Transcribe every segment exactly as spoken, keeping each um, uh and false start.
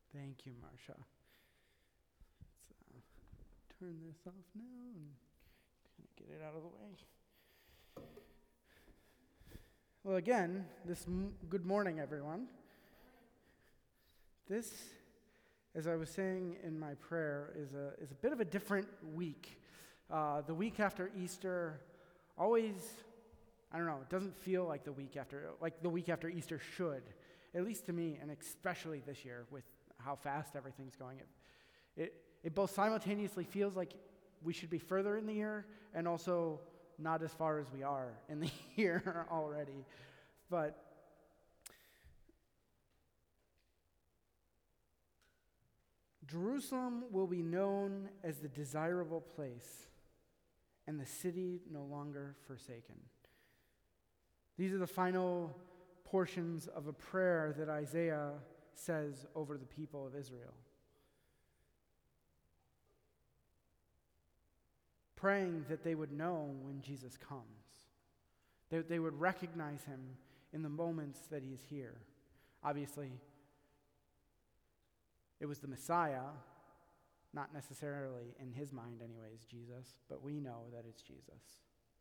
Thank you, Marcia. Let's uh, turn this off now and kind of get it out of the way. Well, again, this m- good morning, everyone. This, as I was saying in my prayer, is a is a bit of a different week. Uh, the week after Easter always, I don't know, it doesn't feel like the week after, like the week after Easter should, at least to me, and especially this year with how fast everything's going. It, it, it both simultaneously feels like we should be further in the year and also not as far as we are in the year already. But Jerusalem will be known as the desirable place and the city no longer forsaken. These are the final portions of a prayer that Isaiah says over the people of Israel. Praying that they would know when Jesus comes, that they would recognize him in the moments that he is here. Obviously, it was the Messiah, not necessarily in his mind anyways, Jesus, but we know that it's Jesus.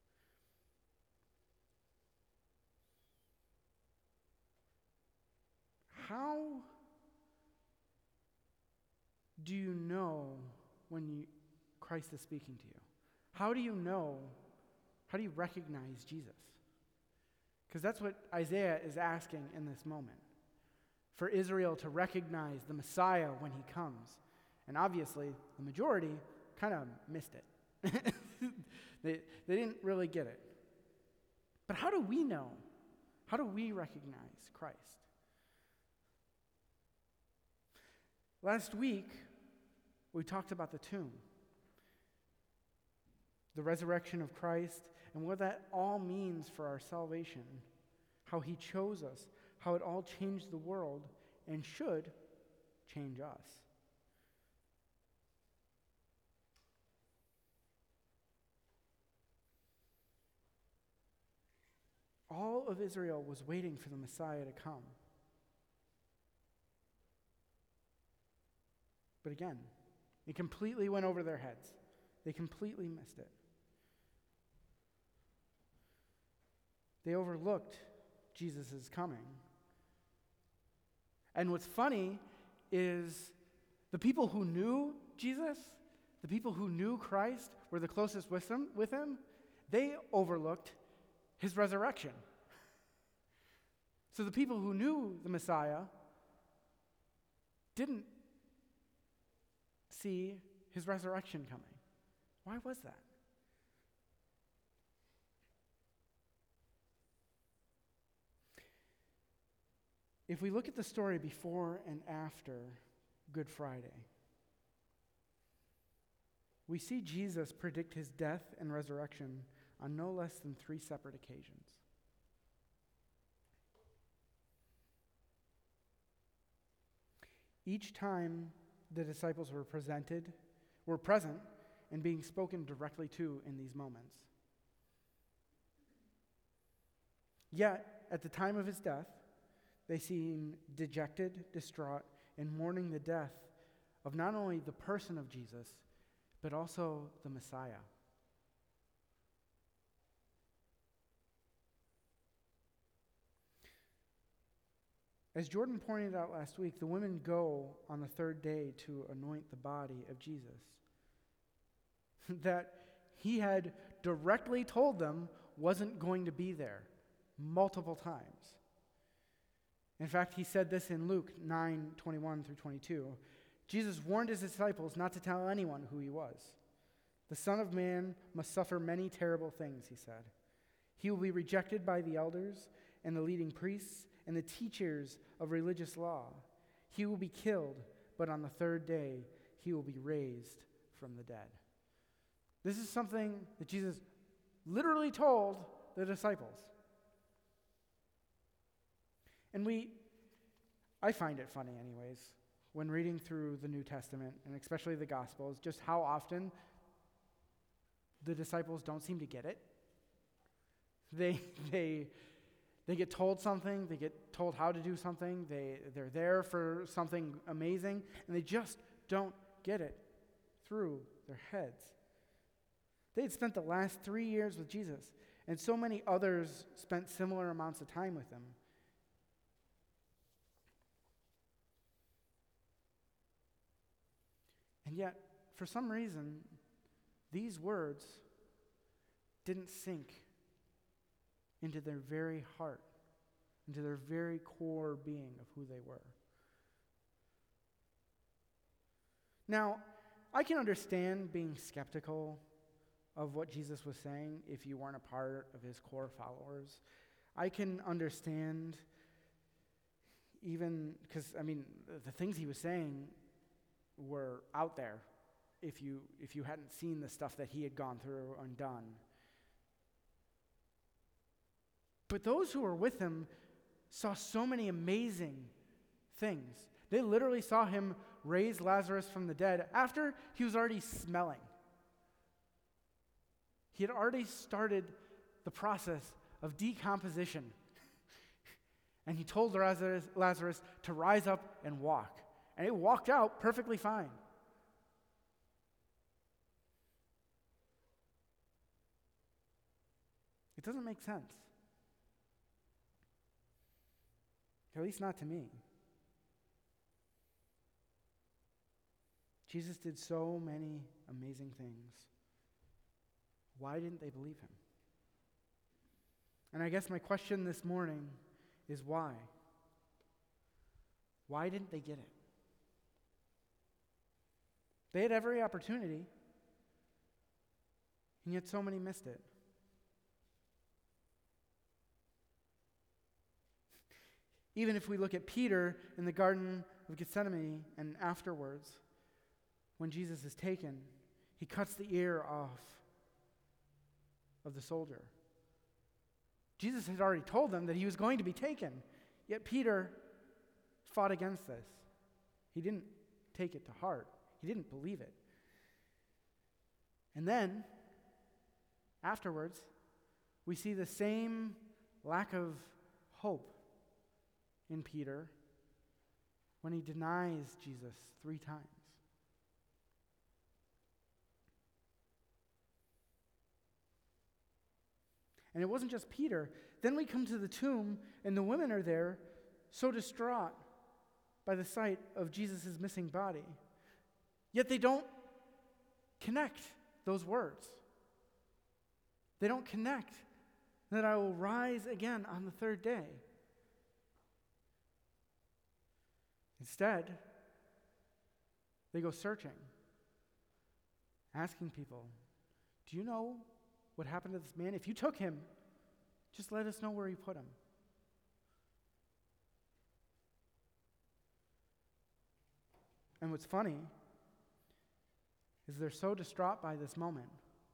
How do you know when you, Christ is speaking to you? How do you know, how do you recognize Jesus? Because that's what Isaiah is asking in this moment. For Israel to recognize the Messiah when he comes. And obviously, the majority kind of missed it. they, they didn't really get it. But how do we know? How do we recognize Christ? Last week, we talked about the tomb, the resurrection of Christ, and what that all means for our salvation, how he chose us, how it all changed the world and should change us. All of Israel was waiting for the Messiah to come. But again, it completely went over their heads. They completely missed it. They overlooked Jesus' coming. And what's funny is the people who knew Jesus, the people who knew Christ, were the closest with him, with him, they overlooked his resurrection. So the people who knew the Messiah didn't see his resurrection coming. Why was that? If we look at the story before and after Good Friday, we see Jesus predict his death and resurrection on no less than three separate occasions. Each time the disciples were presented, were present and being spoken directly to in these moments. Yet, at the time of his death, they seem dejected, distraught, and mourning the death of not only the person of Jesus, but also the Messiah. As Jordan pointed out last week, the women go on the third day to anoint the body of Jesus that he had directly told them wasn't going to be there multiple times. In fact, he said this in Luke nine twenty-one through twenty-two. Jesus warned his disciples not to tell anyone who he was. The Son of Man must suffer many terrible things, he said. He will be rejected by the elders and the leading priests and the teachers of religious law. He will be killed, but on the third day he will be raised from the dead. This is something that Jesus literally told the disciples. And we, I find it funny anyways, when reading through the New Testament, and especially the Gospels, just how often the disciples don't seem to get it. They, they, They get told something, they get told how to do something, they, they're there for something amazing, and they just don't get it through their heads. They had spent the last three years with Jesus, and so many others spent similar amounts of time with him. And yet, for some reason, these words didn't sink into their very heart, into their very core being of who they were. Now, I can understand being skeptical of what Jesus was saying if you weren't a part of his core followers. I can understand even, because, I mean, the things he was saying were out there if you if you hadn't seen the stuff that he had gone through and done. But those who were with him saw so many amazing things. They literally saw him raise Lazarus from the dead after he was already smelling. He had already started the process of decomposition. And he told Lazarus, Lazarus to rise up and walk. And it walked out perfectly fine. It doesn't make sense. At least not to me. Jesus did so many amazing things. Why didn't they believe him? And I guess my question this morning is why? Why didn't they get it? They had every opportunity, and yet so many missed it. Even if we look at Peter in the Garden of Gethsemane and afterwards, when Jesus is taken, he cuts the ear off of the soldier. Jesus had already told them that he was going to be taken, yet Peter fought against this. He didn't take it to heart. He didn't believe it. And then, afterwards, we see the same lack of hope in Peter when he denies Jesus three times. And it wasn't just Peter. Then we come to the tomb, and the women are there, so distraught by the sight of Jesus' missing body. Yet they don't connect those words. They don't connect that I will rise again on the third day. Instead, they go searching, asking people, do you know what happened to this man? If you took him, just let us know where you put him. And what's funny is they're so distraught by this moment.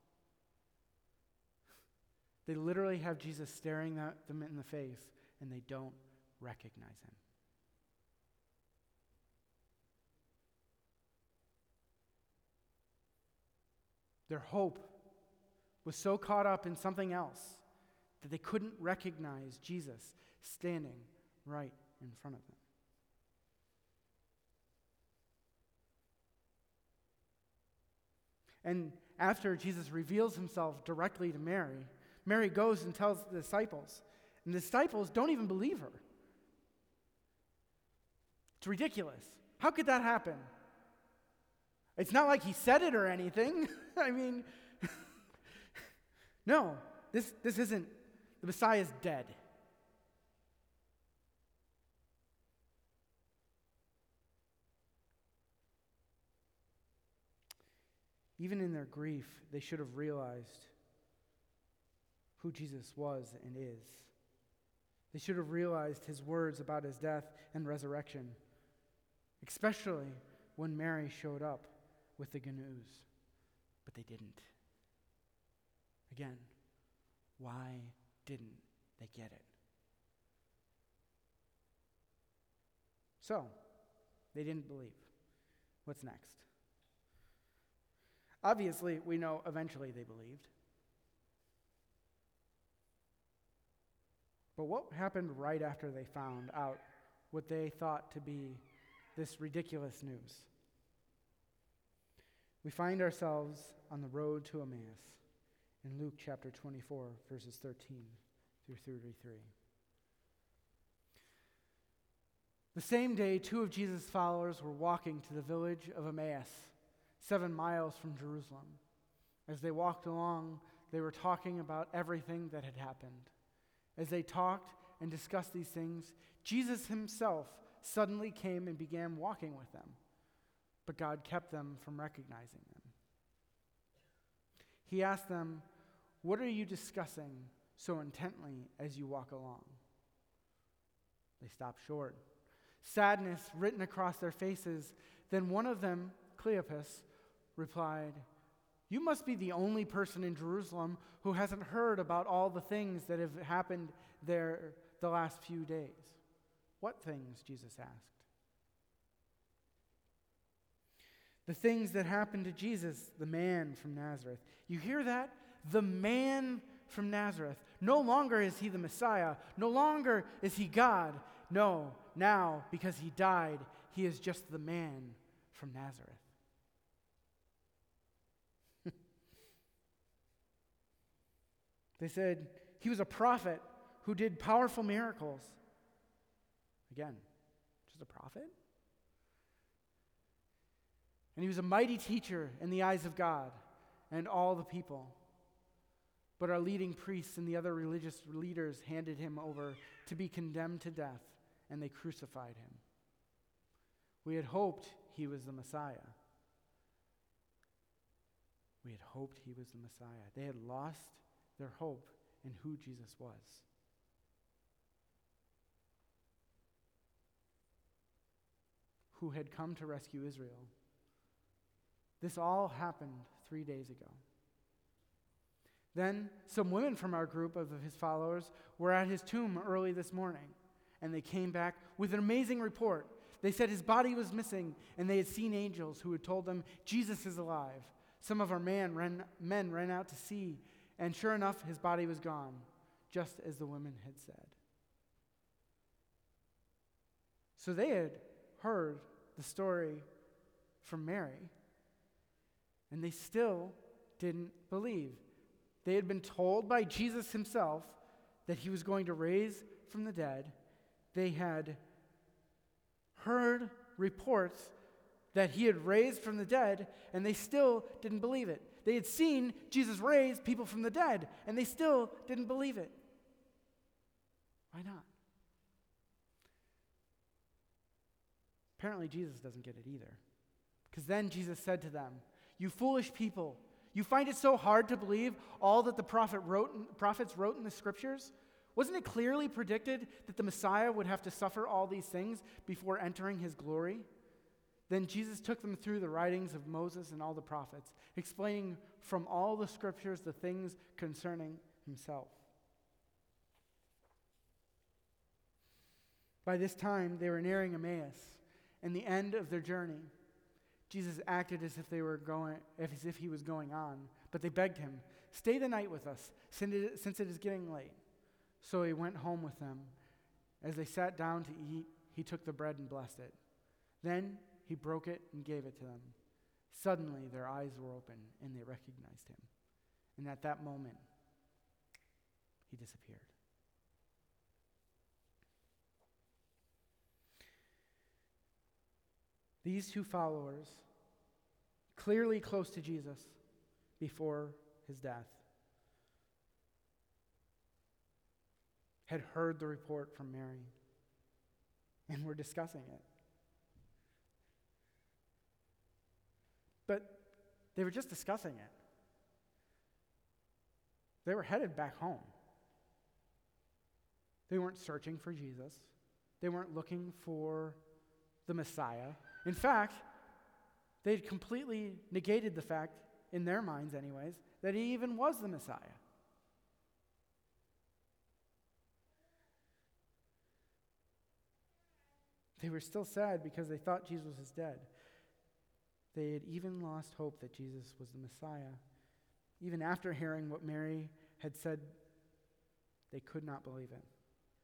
They literally have Jesus staring at them in the face, and they don't recognize him. Their hope was so caught up in something else that they couldn't recognize Jesus standing right in front of them. And after Jesus reveals himself directly to Mary, Mary goes and tells the disciples, and the disciples don't even believe her. It's ridiculous. How could that happen? It's not like he said it or anything. I mean, no, this, this isn't, the Messiah's dead. Even in their grief, they should have realized who Jesus was and is. They should have realized his words about his death and resurrection, especially when Mary showed up with the good news. But they didn't. Again, why didn't they get it? So, they didn't believe. What's next? Obviously, we know eventually they believed. But what happened right after they found out what they thought to be this ridiculous news? We find ourselves on the road to Emmaus in Luke chapter twenty-four, verses thirteen through thirty-three. The same day, two of Jesus' followers were walking to the village of Emmaus, seven miles from Jerusalem. As they walked along, they were talking about everything that had happened. As they talked and discussed these things, Jesus himself suddenly came and began walking with them, but God kept them from recognizing them. He asked them, "What are you discussing so intently as you walk along?" They stopped short, sadness written across their faces. Then one of them, Cleopas, replied, "You must be the only person in Jerusalem who hasn't heard about all the things that have happened there the last few days." "What things?" Jesus asked. "The things that happened to Jesus, the man from Nazareth." You hear that? The man from Nazareth. No longer is he the Messiah. No longer is he God. No, now, because he died, he is just the man from Nazareth. They said he was a prophet who did powerful miracles. Again, just a prophet? And he was a mighty teacher in the eyes of God and all the people. But our leading priests and the other religious leaders handed him over to be condemned to death, and they crucified him. We had hoped he was the Messiah. We had hoped he was the Messiah. They had lost their hope in who Jesus was. Who had come to rescue Israel. This all happened three days ago. Then some women from our group of his followers were at his tomb early this morning, and they came back with an amazing report. They said his body was missing, and they had seen angels who had told them, "Jesus is alive." Some of our man ran, men ran out to see, and sure enough, his body was gone, just as the women had said. So they had heard the story from Mary, and they still didn't believe. They had been told by Jesus himself that he was going to raise from the dead. They had heard reports that he had raised from the dead, and they still didn't believe it. They had seen Jesus raise people from the dead, and they still didn't believe it. Why not? Apparently, Jesus doesn't get it either. Because then Jesus said to them, "You foolish people, you find it so hard to believe all that the prophet wrote, prophets wrote in the scriptures? Wasn't it clearly predicted that the Messiah would have to suffer all these things before entering his glory?" Then Jesus took them through the writings of Moses and all the prophets, explaining from all the scriptures the things concerning himself. By this time, they were nearing Emmaus and the end of their journey. Jesus acted as if they were going, as if he was going on, but they begged him, "Stay the night with us, since it is getting late." So he went home with them. As they sat down to eat, he took the bread and blessed it. Then he broke it and gave it to them. Suddenly their eyes were open and they recognized him. And at that moment, he disappeared. These two followers, clearly close to Jesus before his death, had heard the report from Mary and were discussing it. But they were just discussing it. They were headed back home. They weren't searching for Jesus. They weren't looking for the Messiah. In fact, they had completely negated the fact, in their minds anyways, that he even was the Messiah. They were still sad because they thought Jesus was dead. They had even lost hope that Jesus was the Messiah. Even after hearing what Mary had said, they could not believe it.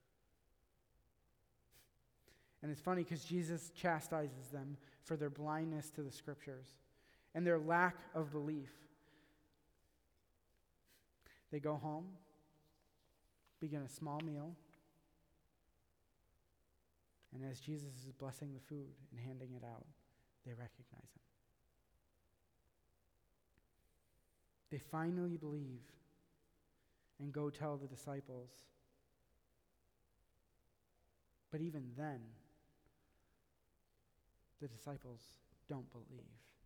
And it's funny because Jesus chastises them for their blindness to the scriptures and their lack of belief. They go home, begin a small meal, and as Jesus is blessing the food and handing it out, they recognize him. They finally believe and go tell the disciples. But even then, the disciples don't believe.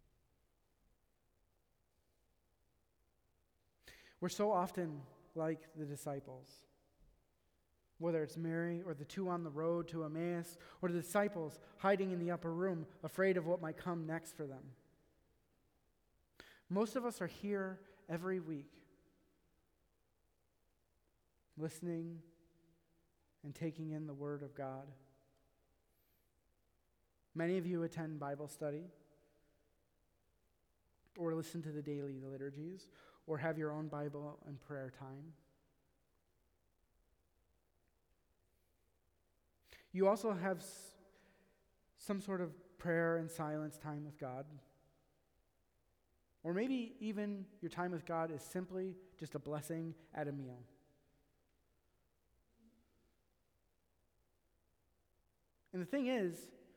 We're so often like the disciples. Whether it's Mary or the two on the road to Emmaus or the disciples hiding in the upper room, afraid of what might come next for them. Most of us are here every week, listening and taking in the Word of God. Many of you attend Bible study or listen to the daily liturgies or have your own Bible and prayer time. You also have s- some sort of prayer and silence time with God. Or maybe even your time with God is simply just a blessing at a meal. And the thing is,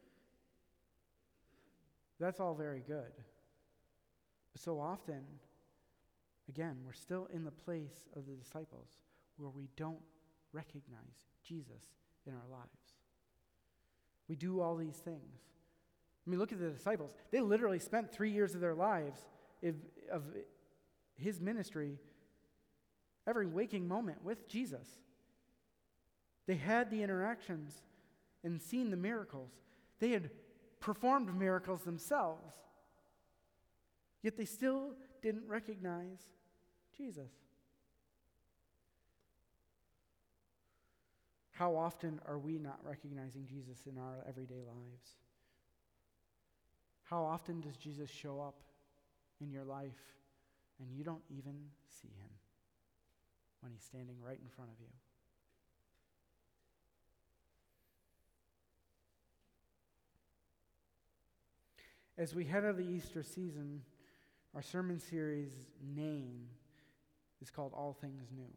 that's all very good. But so often, again, we're still in the place of the disciples where we don't recognize Jesus in our lives. We do all these things. I mean, look at the disciples. They literally spent three years of their lives of, of his ministry, every waking moment with Jesus. They had the interactions and seen the miracles. They had performed miracles themselves. Yet they still didn't recognize Jesus. How often are we not recognizing Jesus in our everyday lives? How often does Jesus show up in your life and you don't even see him when he's standing right in front of you? As we head out of the Easter season, our sermon series name is called All Things New.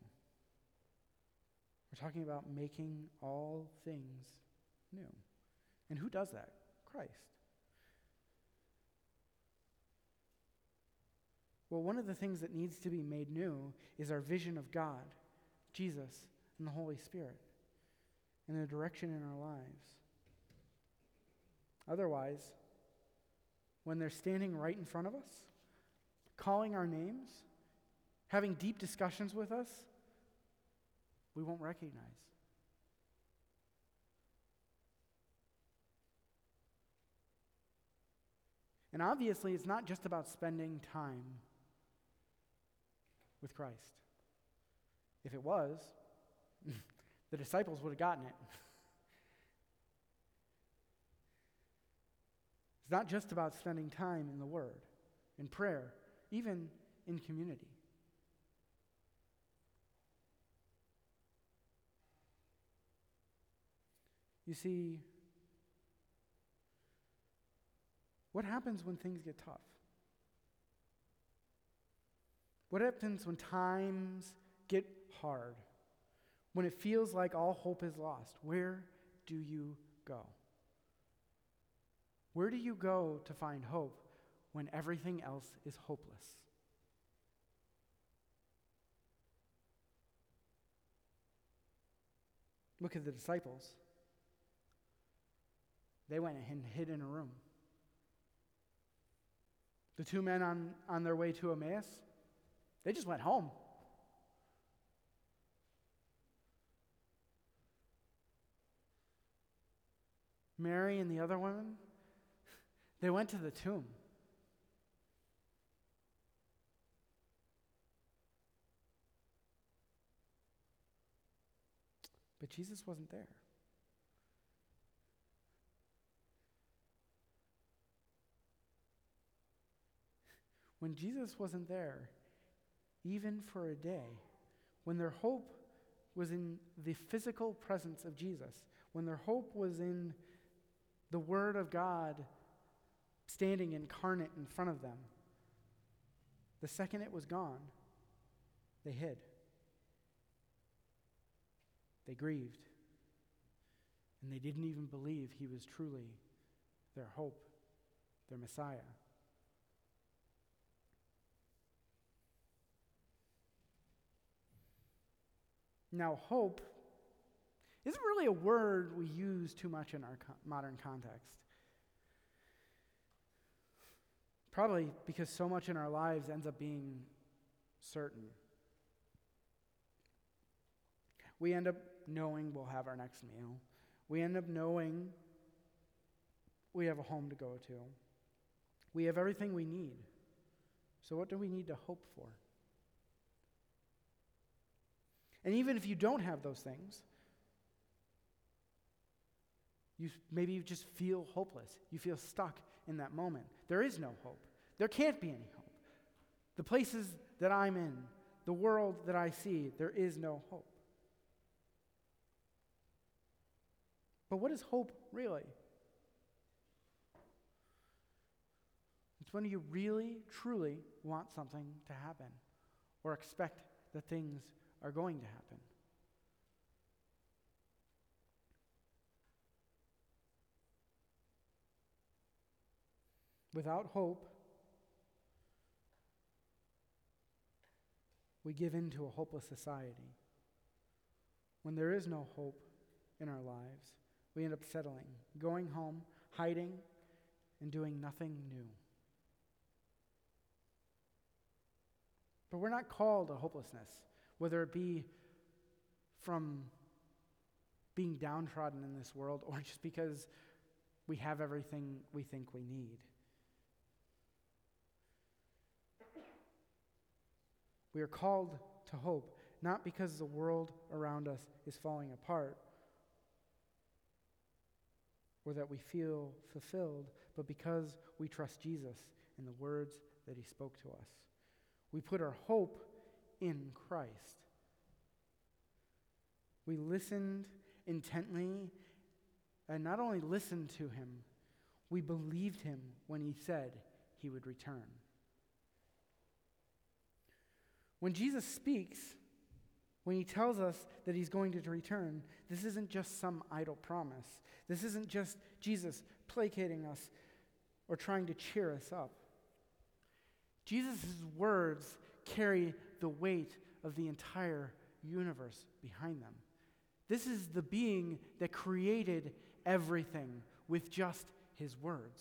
We're talking about making all things new. And who does that? Christ. Well, one of the things that needs to be made new is our vision of God, Jesus, and the Holy Spirit, and the direction in our lives. Otherwise, when they're standing right in front of us, calling our names, having deep discussions with us, we won't recognize. And obviously, it's not just about spending time with Christ. If it was, the disciples would have gotten it. It's not just about spending time in the Word, in prayer, even in community. You see, what happens when things get tough? What happens when times get hard? When it feels like all hope is lost? Where do you go? Where do you go to find hope when everything else is hopeless? Look at the disciples. They went and hid in a room. The two men on, on their way to Emmaus, they just went home. Mary and the other women, they went to the tomb. But Jesus wasn't there. When Jesus wasn't there, even for a day, when their hope was in the physical presence of Jesus, when their hope was in the Word of God standing incarnate in front of them. The second it was gone, they hid. They grieved. And they didn't even believe he was truly their hope, their Messiah. Now, hope isn't really a word we use too much in our co- modern context. Probably because so much in our lives ends up being certain. We end up knowing we'll have our next meal. We end up knowing we have a home to go to. We have everything we need. So what do we need to hope for? And even if you don't have those things, you maybe you just feel hopeless. You feel stuck in that moment. There is no hope. There can't be any hope. The places that I'm in, the world that I see, there is no hope. But what is hope really? It's when you really, truly want something to happen or expect that things are going to happen. Without hope, we give in to a hopeless society. When there is no hope in our lives, we end up settling, going home, hiding, and doing nothing new. But we're not called to hopelessness, whether it be from being downtrodden in this world or just because we have everything we think we need. We are called to hope, not because the world around us is falling apart or that we feel fulfilled, but because we trust Jesus and the words that he spoke to us. We put our hope in Christ. We listened intently, and not only listened to him, we believed him when he said he would return. When Jesus speaks, when he tells us that he's going to return, this isn't just some idle promise. This isn't just Jesus placating us or trying to cheer us up. Jesus' words carry the weight of the entire universe behind them. This is the being that created everything with just his words.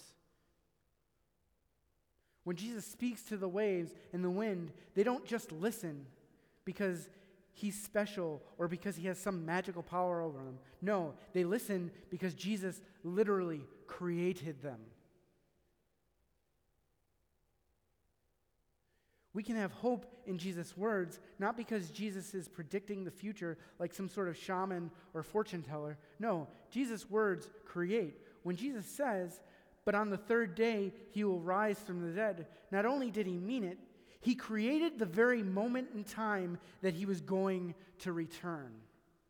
When Jesus speaks to the waves and the wind, they don't just listen because he's special or because he has some magical power over them. No, they listen because Jesus literally created them. We can have hope in Jesus' words, not because Jesus is predicting the future like some sort of shaman or fortune teller. No, Jesus' words create. When Jesus says, "But on the third day he will rise from the dead," not only did he mean it, he created the very moment in time that he was going to return.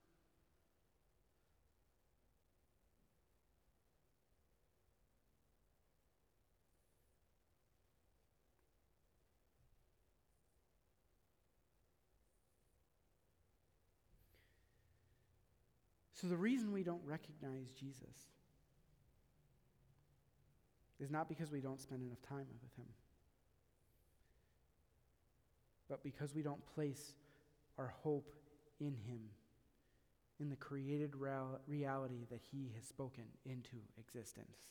So the reason we don't recognize Jesus is not because we don't spend enough time with him, but because we don't place our hope in him, in the created real- reality that he has spoken into existence.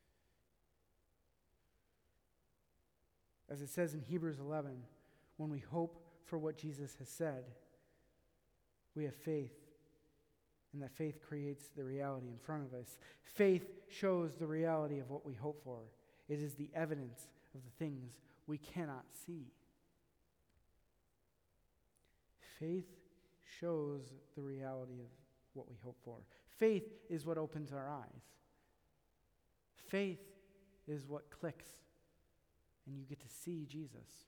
As it says in Hebrews eleven, when we hope for what Jesus has said, we have faith, and that faith creates the reality in front of us. Faith shows the reality of what we hope for. It is the evidence of the things we cannot see. Faith shows the reality of what we hope for. Faith is what opens our eyes. Faith is what clicks, and you get to see Jesus.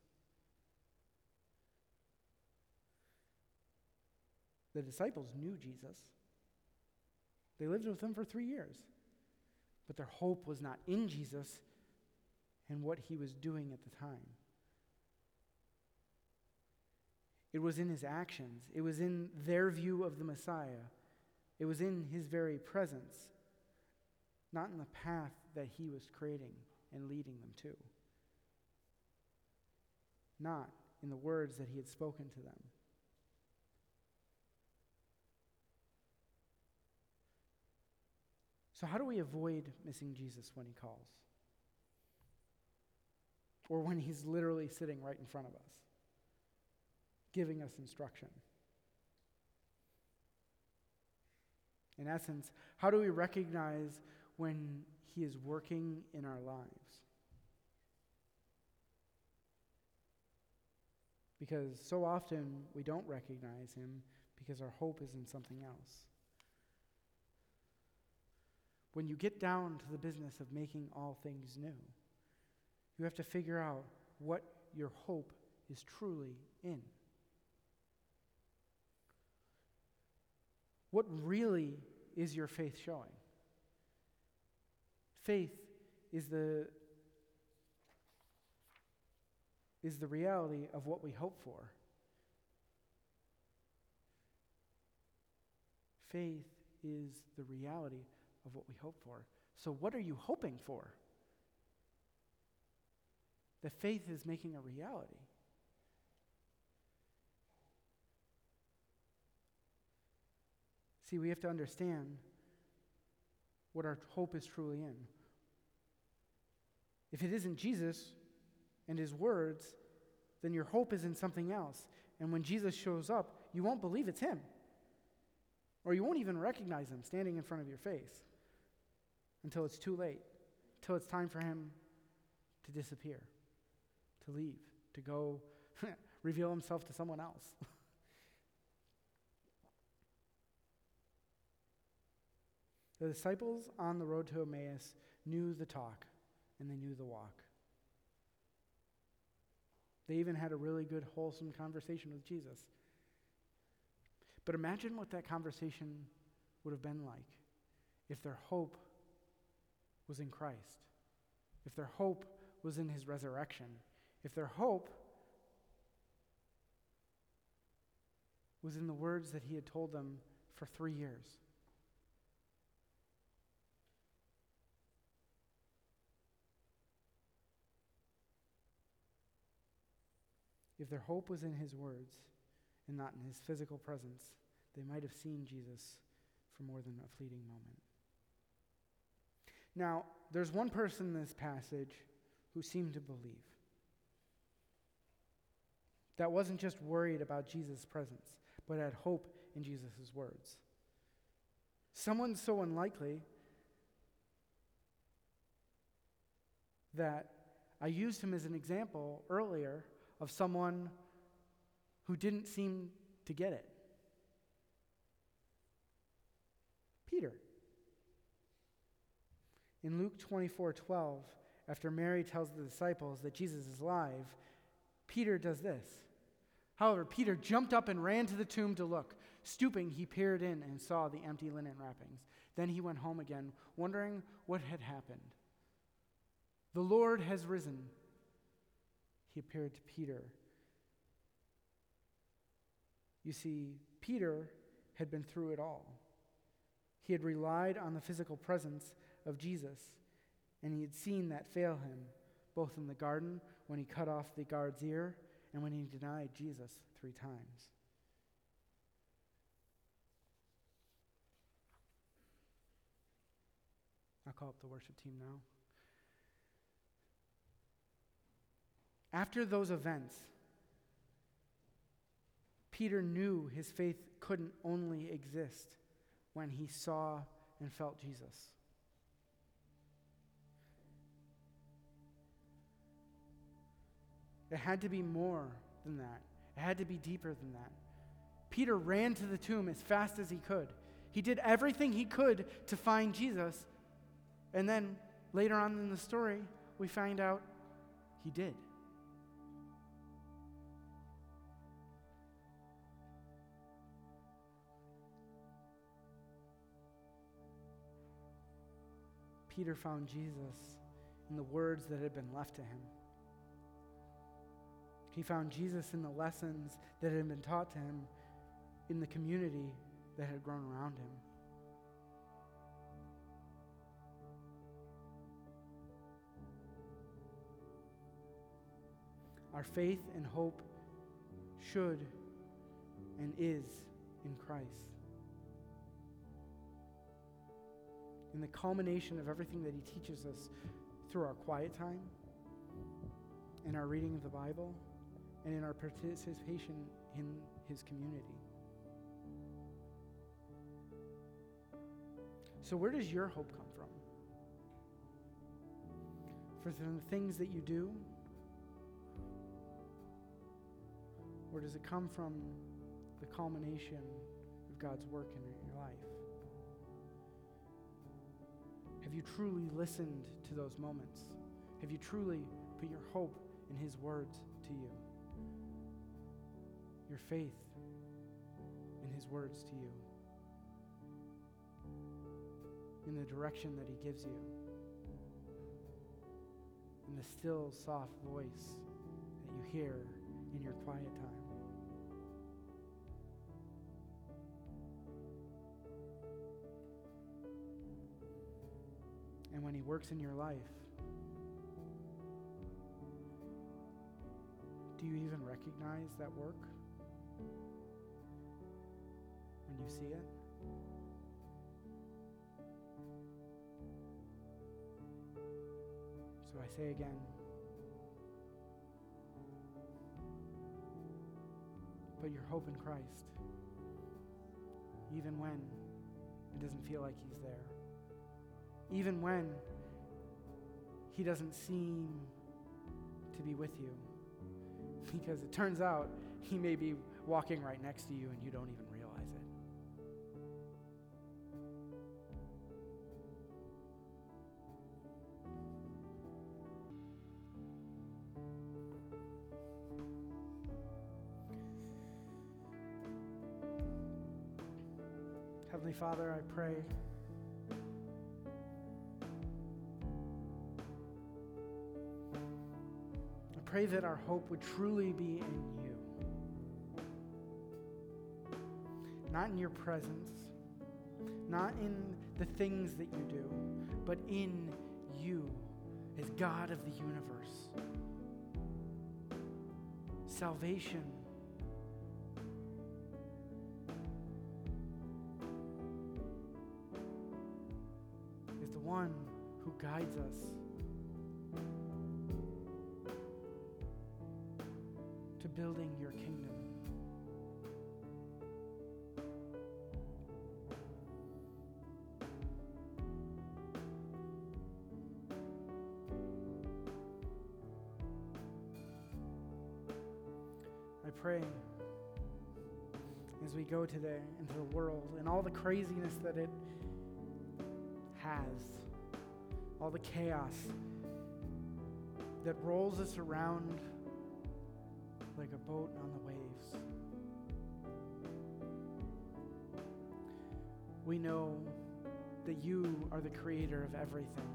The disciples knew Jesus. They lived with him for three years. But their hope was not in Jesus and what he was doing at the time. It was in his actions. It was in their view of the Messiah. It was in his very presence, not in the path that he was creating and leading them to. Not in the words that he had spoken to them. So how do we avoid missing Jesus when he calls? Or when he's literally sitting right in front of us, giving us instruction? In essence, how do we recognize when he is working in our lives? Because so often we don't recognize him because our hope is in something else. When you get down to the business of making all things new, you have to figure out what your hope is truly in. What really is your faith showing? Faith is the is the reality of what we hope for. Faith is the reality of what we hope for. So what are you hoping for? The faith is making a reality. See, we have to understand what our hope is truly in. If it isn't Jesus and his words, then your hope is in something else. And when Jesus shows up, you won't believe it's him. Or you won't even recognize him standing in front of your face until it's too late, until it's time for him to disappear, to leave, to go reveal himself to someone else. The disciples on the road to Emmaus knew the talk and they knew the walk. They even had a really good, wholesome conversation with Jesus. But imagine what that conversation would have been like if their hope was in Christ, if their hope was in his resurrection, if their hope was in the words that he had told them for three years. If their hope was in his words and not in his physical presence, they might have seen Jesus for more than a fleeting moment. Now, there's one person in this passage who seemed to believe. That wasn't just worried about Jesus' presence, but had hope in Jesus' words. Someone so unlikely that I used him as an example earlier of someone who didn't seem to get it. Peter. In Luke twenty-four twelve, after Mary tells the disciples that Jesus is alive, Peter does this. However, Peter jumped up and ran to the tomb to look. Stooping, he peered in and saw the empty linen wrappings. Then he went home again, wondering what had happened. The Lord has risen. He appeared to Peter. You see, Peter had been through it all. He had relied on the physical presence of Jesus, and he had seen that fail him, both in the garden when he cut off the guard's ear and when he denied Jesus three times. I'll call up the worship team now. After those events, Peter knew his faith couldn't only exist when he saw and felt Jesus. It had to be more than that. It had to be deeper than that. Peter ran to the tomb as fast as he could. He did everything he could to find Jesus. And then later on in the story, we find out he did. Peter found Jesus in the words that had been left to him. He found Jesus in the lessons that had been taught to him in the community that had grown around him. Our faith and hope should and is in Christ. In the culmination of everything that he teaches us through our quiet time, in our reading of the Bible, and in our participation in his community. So where does your hope come from? For the things that you do? Or does it come from the culmination of God's work in your life? Have you truly listened to those moments? Have you truly put your hope in his words to you? Your faith in his words to you? In the direction that he gives you? In the still, soft voice that you hear in your quiet time? And when he works in your life, do you even recognize that work when you see it? So I say again, put your hope in Christ, even when it doesn't feel like he's there. Even when he doesn't seem to be with you. Because it turns out he may be walking right next to you and you don't even realize it. Heavenly Father, I pray I pray that our hope would truly be in you. Not in your presence, not in the things that you do, but in you as God of the universe. Salvation is the one who guides us to building your kingdom. I pray as we go today into the world and all the craziness that it has, all the chaos that rolls us around like a boat on the waves. We know that you are the creator of everything.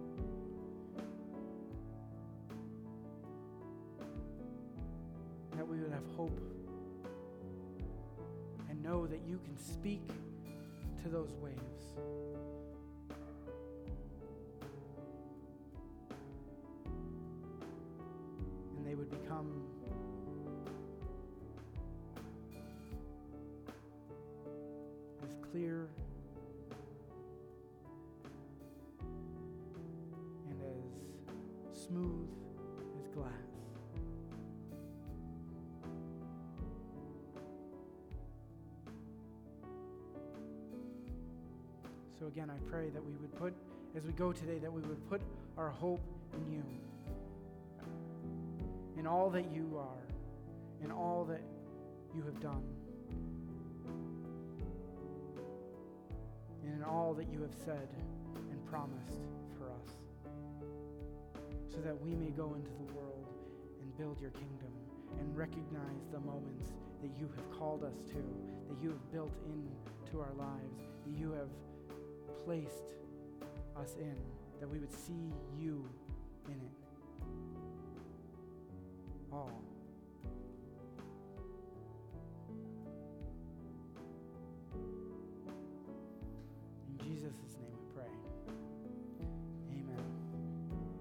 That we would have hope and know that you can speak to those waves. And they would become clear and as smooth as glass. So again, I pray that we would put, as we go today, that we would put our hope in you, in all that you are, in all that you have done, and in all that you have said and promised for us, so that we may go into the world and build your kingdom and recognize the moments that you have called us to, that you have built into our lives, that you have placed us in that we would see you in it. All.